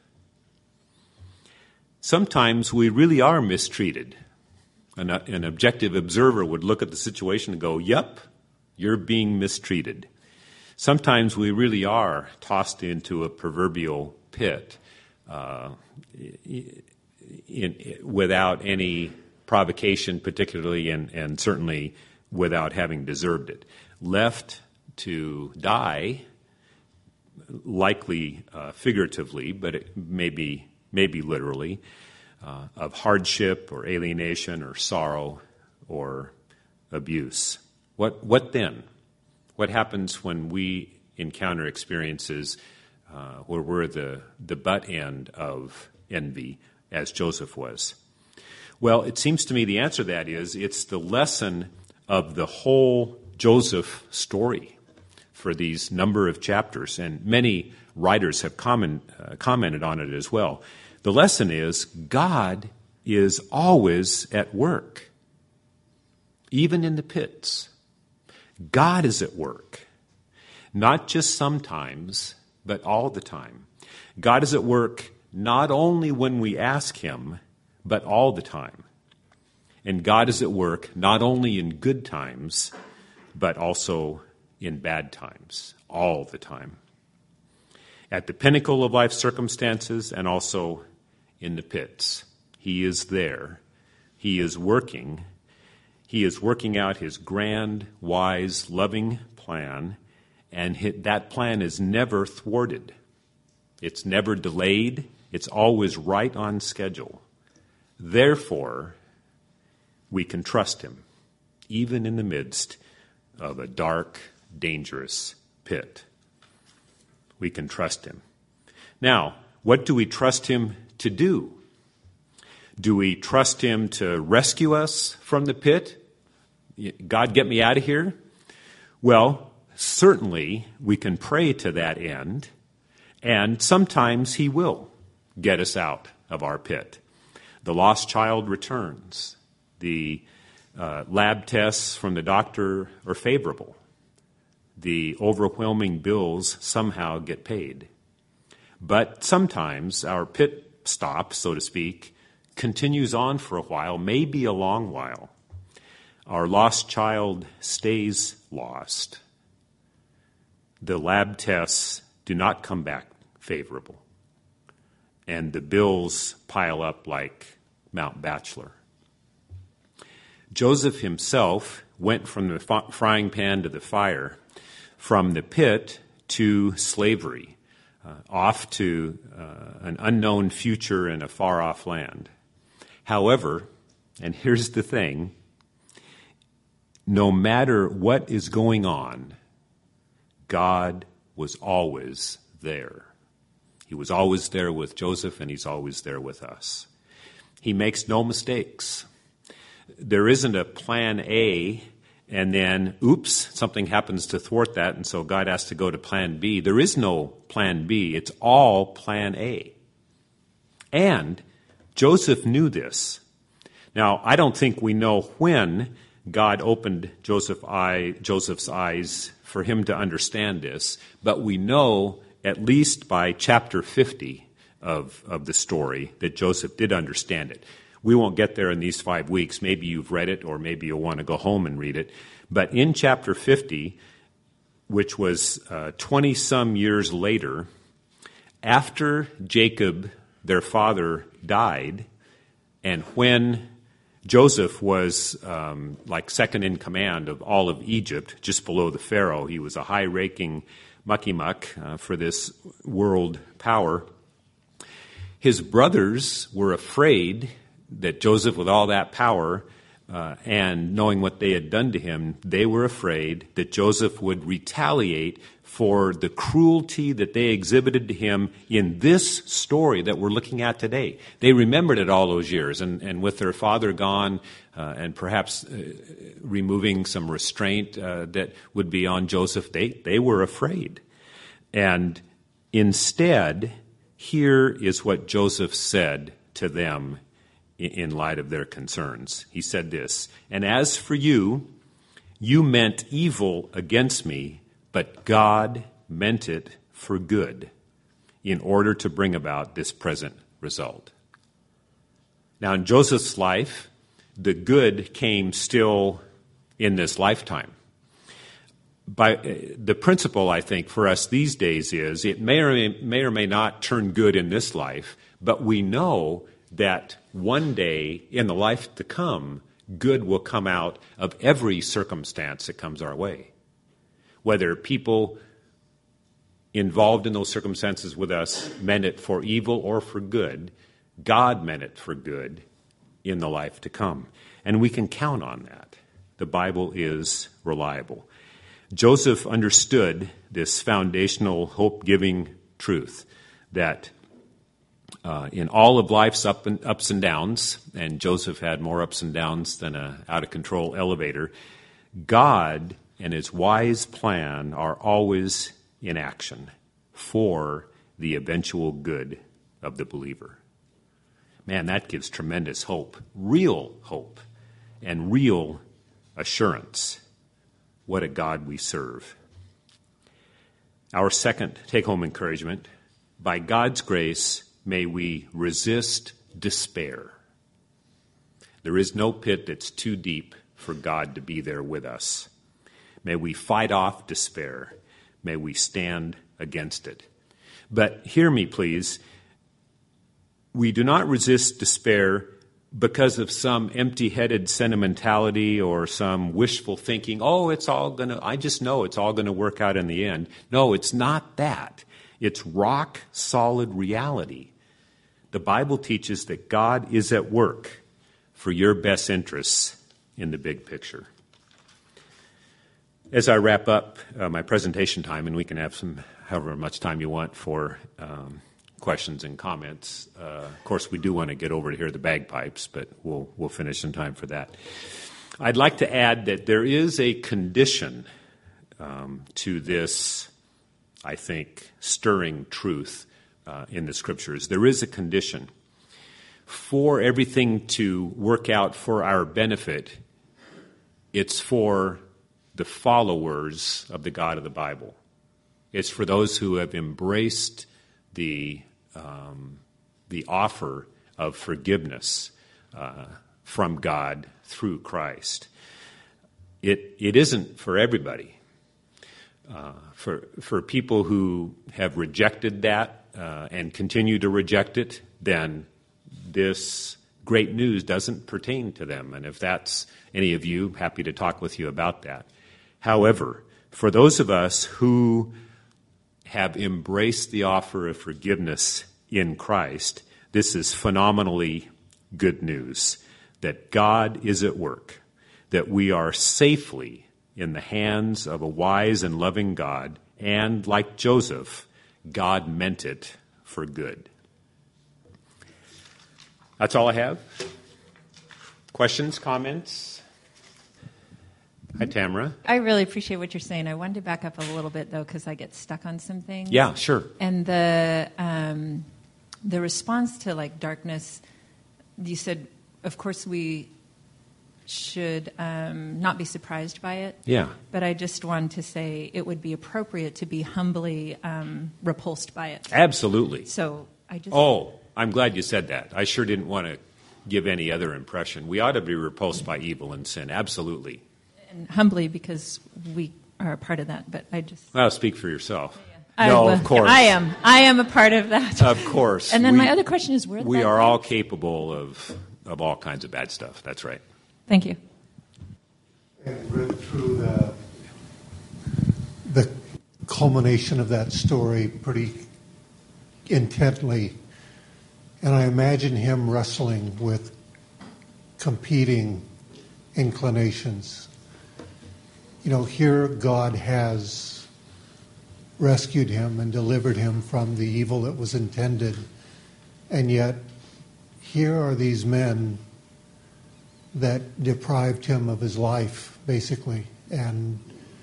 Sometimes we really are mistreated. An, an objective observer would look at the situation and go, yep, you're being mistreated. Sometimes we really are tossed into a proverbial pit uh, in, in, without any provocation, particularly, and, and certainly without having deserved it. Left to die, likely uh, figuratively, but it maybe, maybe literally, uh, of hardship or alienation or sorrow or abuse. What, what then? What happens when we encounter experiences uh, where we're the, the butt end of envy, as Joseph was? Well, it seems to me the answer to that is it's the lesson of the whole Joseph story for these number of chapters, and many writers have comment, uh, commented on it as well. The lesson is God is always at work, even in the pits. God is at work, not just sometimes, but all the time. God is at work not only when we ask Him, but all the time. And God is at work not only in good times, but also in bad times, all the time. At the pinnacle of life circumstances and also in the pits. He is there. He is working. He is working out His grand, wise, loving plan, and that plan is never thwarted. It's never delayed. It's always right on schedule. Therefore, we can trust Him, even in the midst of a dark, dangerous pit. We can trust Him. Now, what do we trust Him to do? Do we trust Him to rescue us from the pit? God, get me out of here? Well, certainly we can pray to that end, and sometimes He will get us out of our pit. The lost child returns. The uh, lab tests from the doctor are favorable. the overwhelming bills somehow get paid. But sometimes our pit stop, so to speak, continues on for a while, maybe a long while. Our lost child stays lost. The lab tests do not come back favorable. And the bills pile up like Mount Bachelor. Joseph himself went from the frying pan to the fire, from the pit to slavery, uh, off to uh, an unknown future in a far-off land. However, and here's the thing, no matter what is going on, God was always there. He was always there with Joseph, and he's always there with us. He makes no mistakes. There isn't a plan A, and then, oops, something happens to thwart that, and so God has to go to plan B. There is no plan B. It's all plan A. And Joseph knew this. Now, I don't think we know when God opened Joseph eye, Joseph's eyes for him to understand this, but we know at least by chapter fifty of, of the story that Joseph did understand it. We won't get there in these five weeks. Maybe you've read it, or maybe you'll want to go home and read it. But in chapter fifty, which was uh, twenty-some years later, after Jacob, their father, died, and when Joseph was um, like second in command of all of Egypt, just below the Pharaoh, he was a high-ranking mucky-muck uh, for this world power. His brothers were afraid that Joseph, with all that power uh, and knowing what they had done to him, they were afraid that Joseph would retaliate for the cruelty that they exhibited to him in this story that we're looking at today. They remembered it all those years, and, and with their father gone uh, and perhaps uh, removing some restraint uh, that would be on Joseph, they, they were afraid. And instead, here is what Joseph said to them in light of their concerns. He said this, "And as for you, you meant evil against me, but God meant it for good in order to bring about this present result." Now, in Joseph's life, the good came still in this lifetime. By the principle, I think, for us these days is it may or may, may or may not turn good in this life, but we know that one day in the life to come, good will come out of every circumstance that comes our way. Whether people involved in those circumstances with us meant it for evil or for good, God meant it for good in the life to come. And we can count on that. The Bible is reliable. Joseph understood this foundational hope-giving truth that uh, in all of life's up and, ups and downs, and Joseph had more ups and downs than an out-of-control elevator, God and his wise plan are always in action for the eventual good of the believer. Man, that gives tremendous hope, real hope, and real assurance. What a God we serve. Our second take-home encouragement, by God's grace, may we resist despair. There is no pit that's too deep for God to be there with us. May we fight off despair. May we stand against it. But hear me, please. We do not resist despair because of some empty-headed sentimentality or some wishful thinking, oh, it's all going to, I just know it's all going to work out in the end. No, it's not that. It's rock-solid reality. The Bible teaches that God is at work for your best interests in the big picture. As I wrap up uh, my presentation time, and we can have some, however much time you want for um, questions and comments. Uh, of course, we do want to get over to hear the bagpipes, but we'll we'll finish in time for that. I'd like to add that there is a condition um, to this, I think, stirring truth uh, in the Scriptures. There is a condition. For everything to work out for our benefit, it's for the followers of the God of the Bible. It's for those who have embraced the um, the offer of forgiveness uh, from God through Christ. It it isn't for everybody. Uh, for for people who have rejected that uh, and continue to reject it, then this great news doesn't pertain to them. And if that's any of you, happy to talk with you about that. However, for those of us who have embraced the offer of forgiveness in Christ, this is phenomenally good news, that God is at work, that we are safely in the hands of a wise and loving God, and like Joseph, God meant it for good. That's all I have. Questions, comments? Hi, Tamara. I really appreciate what you're saying. I wanted to back up a little bit, though, because I get stuck on some things. Yeah, sure. And the um, the response to, like, darkness, you said, of course, we should um, not be surprised by it. Yeah. But I just wanted to say it would be appropriate to be humbly um, repulsed by it. Absolutely. So I just... Oh, I'm glad you said that. I sure didn't want to give any other impression. We ought to be repulsed by evil and sin. Absolutely. And humbly, because we are a part of that. But I just... Well, speak for yourself. I, no, well, of course. I am. I am a part of that. Of course. And then we, my other question is, where the we bad are all things? capable of, of all kinds of bad stuff. That's right. Thank you. And read through the the culmination of that story pretty intently, and I imagine him wrestling with competing inclinations. You know, here God has rescued him and delivered him from the evil that was intended, and yet here are these men that deprived him of his life, basically. And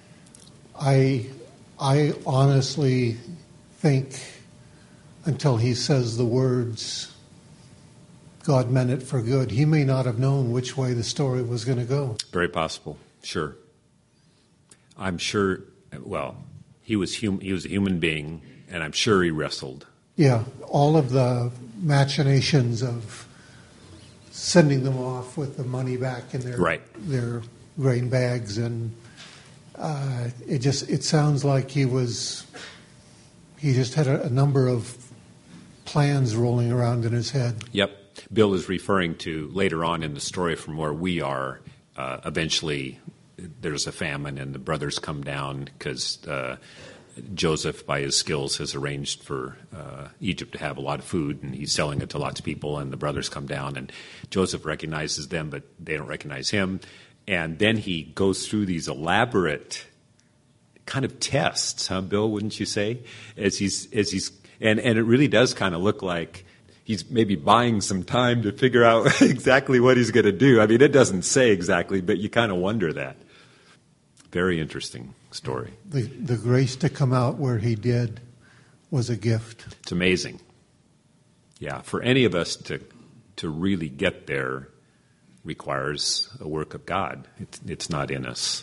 I, I honestly think, until he says the words, God meant it for good, he may not have known which way the story was going to go. Very possible. Sure. I'm sure, well, he was hum, he was a human being, and I'm sure he wrestled. Yeah, all of the machinations of sending them off with the money back in their right. their grain bags, and uh, it just it sounds like he was he just had a, a number of plans rolling around in his head. Yep. Bill is referring to later on in the story from where we are. Uh, eventually, there's a famine, and the brothers come down because uh, Joseph, by his skills, has arranged for uh, Egypt to have a lot of food, and he's selling it to lots of people, and the brothers come down, and Joseph recognizes them, but they don't recognize him. And then he goes through these elaborate kind of tests, huh, Bill, wouldn't you say? As he's, as he's, and, and it really does kind of look like he's maybe buying some time to figure out exactly what he's going to do. I mean, it doesn't say exactly, but you kind of wonder that. Very interesting story. The the grace to come out where he did was a gift. It's amazing. Yeah, for any of us to to really get there requires a work of God. It's, it's not in us.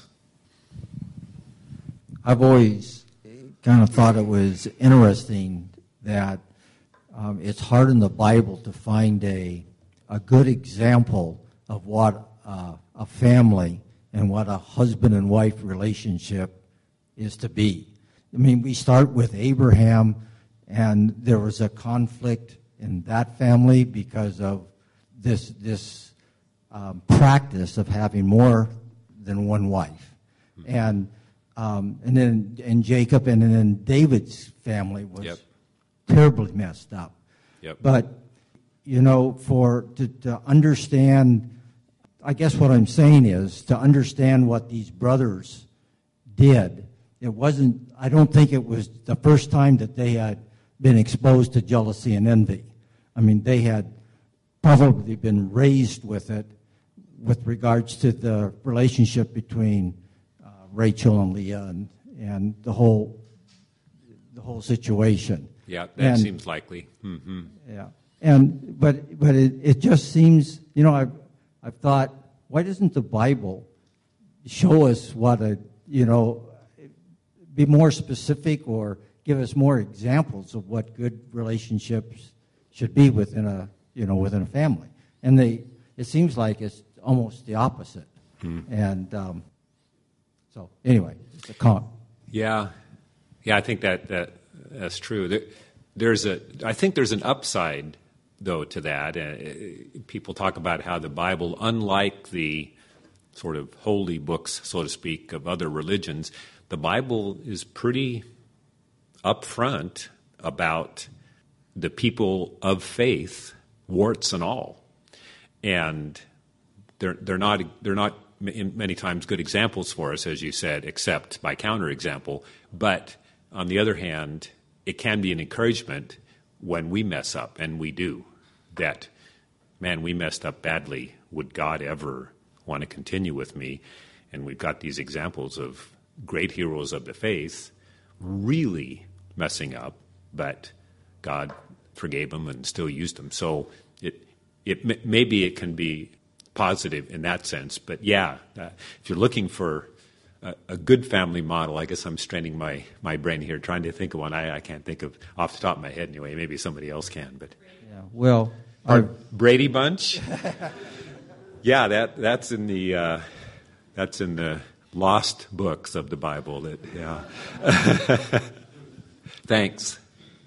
I've always kind of thought it was interesting that um, it's hard in the Bible to find a a good example of what uh, a family and what a husband and wife relationship is to be. I mean, we start with Abraham, and there was a conflict in that family because of this this um, practice of having more than one wife, mm-hmm. and um, and then and Jacob and then David's family was yep. terribly messed up. Yep. But you know, for to, to understand. I guess what I'm saying is to understand what these brothers did. It wasn't, I don't think it was the first time that they had been exposed to jealousy and envy. I mean, they had probably been raised with it with regards to the relationship between uh, Rachel and Leah and, and the whole the whole situation. Yeah, that and, seems likely. Mm-hmm. Yeah, and but but it, it just seems, you know, I've I've thought, why doesn't the Bible show us what a you know, be more specific or give us more examples of what good relationships should be within a, you know, within a family. And they, it seems like it's almost the opposite. Hmm. And um, so, anyway, it's a con. Yeah, yeah, I think that, that that's true. There, there's a, I think there's an upside, though, to that. Uh, people talk about how the Bible, unlike the sort of holy books, so to speak, of other religions, the Bible is pretty upfront about the people of faith, warts and all, and they're they're not they're not many times good examples for us, as you said, except by counterexample. But on the other hand, it can be an encouragement when we mess up, and we do. That, man, we messed up badly. Would God ever want to continue with me? And we've got these examples of great heroes of the faith really messing up, but God forgave them and still used them. So it it maybe it can be positive in that sense. But yeah, uh, if you're looking for a, a good family model, I guess I'm straining my, my brain here trying to think of one. I, I can't think of off the top of my head anyway. Maybe somebody else can. But yeah, well, our Brady Bunch. Yeah, that that's in the uh, that's in the lost books of the Bible. That yeah. Thanks.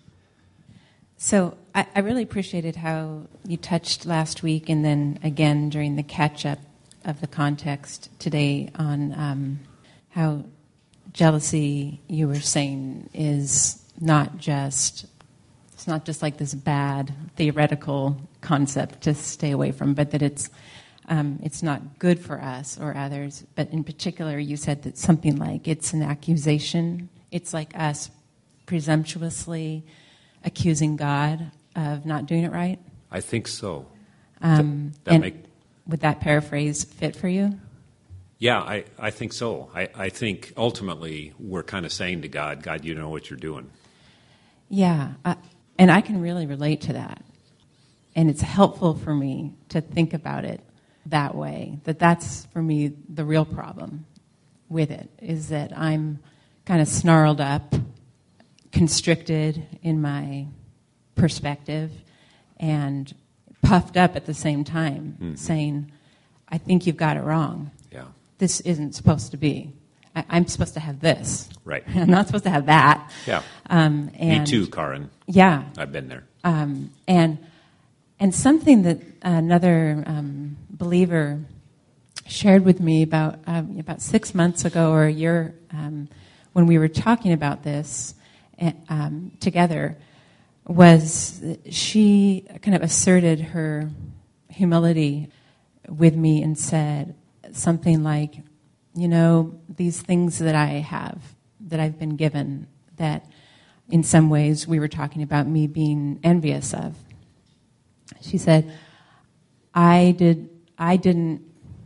So I, I really appreciated how you touched last week and then again during the catch-up of the context today on um, how jealousy, you were saying, is not just, it's not just like this bad theoretical concept to stay away from, but that it's um, it's not good for us or others. But in particular, you said that something like it's an accusation. It's like us presumptuously accusing God of not doing it right? I think so. Um, that and make, would that paraphrase fit for you? Yeah, I, I think so. I, I think ultimately we're kind of saying to God, God, you know what you're doing. Yeah, uh, and I can really relate to that. And it's helpful for me to think about it that way, that that's, for me, the real problem with it, is that I'm kind of snarled up, constricted in my perspective, and puffed up at the same time, mm-hmm. saying, I think you've got it wrong. Yeah. This isn't supposed to be. I, I'm supposed to have this. Right. I'm not supposed to have that. Yeah. Um, and, me too, Karin. Yeah. I've been there. Um, and and something that another um, believer shared with me about um, about six months ago or a year um, when we were talking about this um, together was she kind of asserted her humility with me and said something like, you know, these things that I have, that I've been given, that in some ways we were talking about me being envious of. She said, I did, I didn't,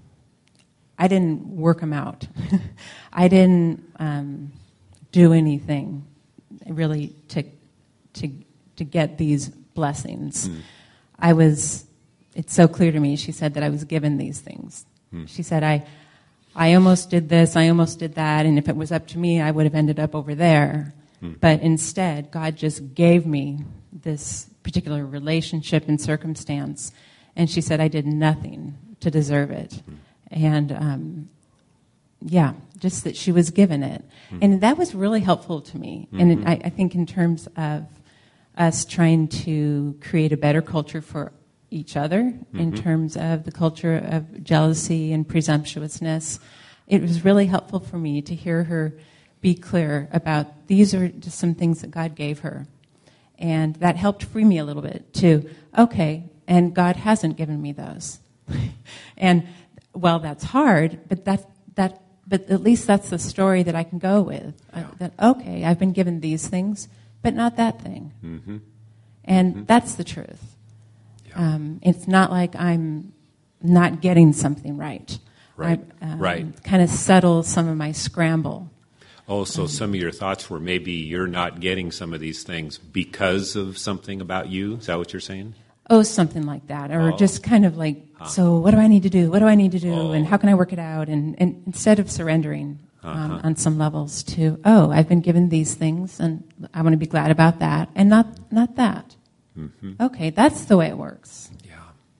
I didn't work them out. I didn't um, do anything really to to to get these blessings. Mm. I was. It's so clear to me. She said that I was given these things. Mm. She said I, I almost did this. I almost did that. And if it was up to me, I would have ended up over there. Mm. But instead, God just gave me this particular relationship and circumstance. And she said I did nothing to deserve it. Mm. And um, yeah, just that she was given it. Mm. And that was really helpful to me. Mm-hmm. And it, I, I think in terms of us trying to create a better culture for each other, mm-hmm. in terms of the culture of jealousy and presumptuousness, it was really helpful for me to hear her be clear about these are just some things that God gave her. And that helped free me a little bit to, okay, and God hasn't given me those. And, well, that's hard, but that, that, but at least that's the story that I can go with. Yeah. I, that, okay, I've been given these things, but not that thing. Mm-hmm. And mm-hmm. that's the truth. Yeah. Um, it's not like I'm not getting something right. Right, I, um, right. kind of settle some of my scramble. Oh, so um, some of your thoughts were maybe you're not getting some of these things because of something about you? Is that what you're saying? Oh, something like that. Or oh. just kind of like, huh. so what do I need to do? What do I need to do? Oh. And how can I work it out? And, and instead of surrendering, um, Uh-huh. on some levels to, oh, I've been given these things, and I want to be glad about that, and not not that. Mm-hmm. Okay, that's the way it works. Yeah.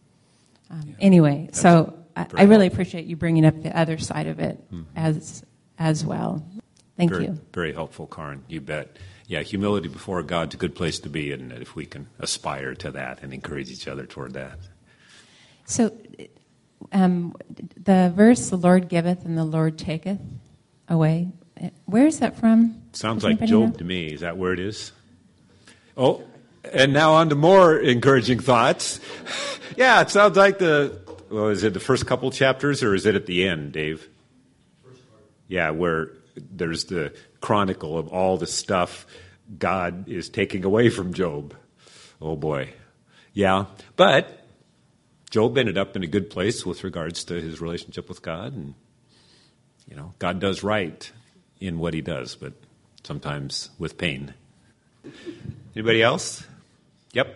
Um, Yeah. Anyway, That's so I, very I really helpful. appreciate you bringing up the other side of it Mhm. as as well. Thank very, you. Very helpful, Karen. You bet. Yeah, humility before God's a good place to be, isn't it, if we can aspire to that and encourage each other toward that. So, um, the verse, the Lord giveth and the Lord taketh away, where is that from? Sounds Does like anybody Job know? to me. Is that where it is? Oh, and now on to more encouraging thoughts. Yeah, it sounds like the, well, is it the first couple chapters or is it at the end, Dave? Yeah, where there's the chronicle of all the stuff God is taking away from Job. Oh, boy. Yeah, but Job ended up in a good place with regards to his relationship with God. And, you know, God does right in what he does, but sometimes with pain. Anybody else? Yep.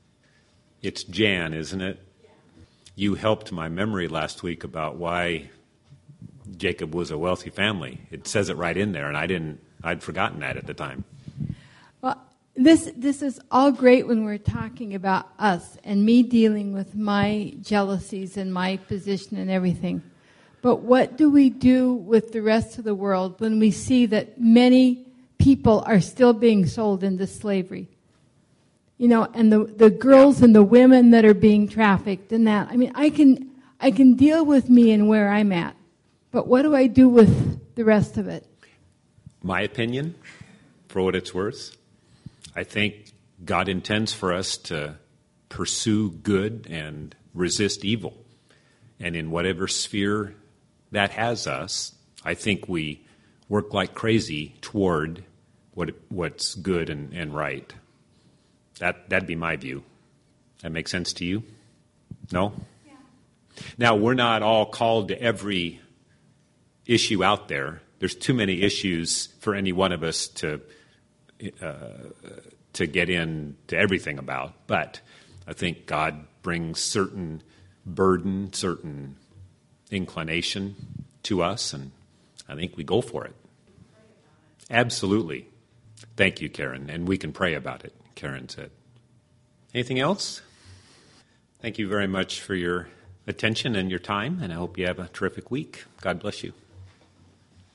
It's Jan, isn't it? You helped my memory last week about why Jacob was a wealthy family. It says it right in there, and I didn't, I'd forgotten that at the time. Well, this this is all great when we're talking about us and me dealing with my jealousies and my position and everything. But what do we do with the rest of the world when we see that many people are still being sold into slavery? You know, and the the girls and the women that are being trafficked and that. I mean, I can I can deal with me and where I'm at. But what do I do with the rest of it? My opinion, for what it's worth, I think God intends for us to pursue good and resist evil. And in whatever sphere that has us, I think we work like crazy toward what what's good and, and right. That, that'd be my view. That make sense to you? No? Yeah. Now, we're not all called to every issue out there. There's too many issues for any one of us to uh, to get into everything about. But I think God brings certain burden, certain inclination to us, and I think we go for it. Absolutely. Thank you, Karen. And we can pray about it, Karen said. Anything else? Thank you very much for your attention and your time, and I hope you have a terrific week. God bless you.